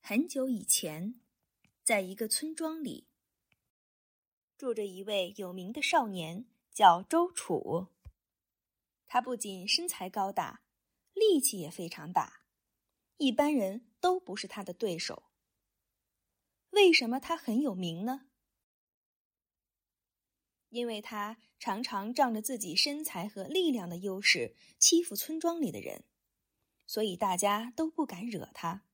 很久以前，在一个村庄里，住着一位有名的少年，叫周楚。他不仅身材高大，力气也非常大，一般人都不是他的对手。为什么他很有名呢？因为他常常仗着自己身材和力量的优势欺负村庄里的人，所以大家都不敢惹他。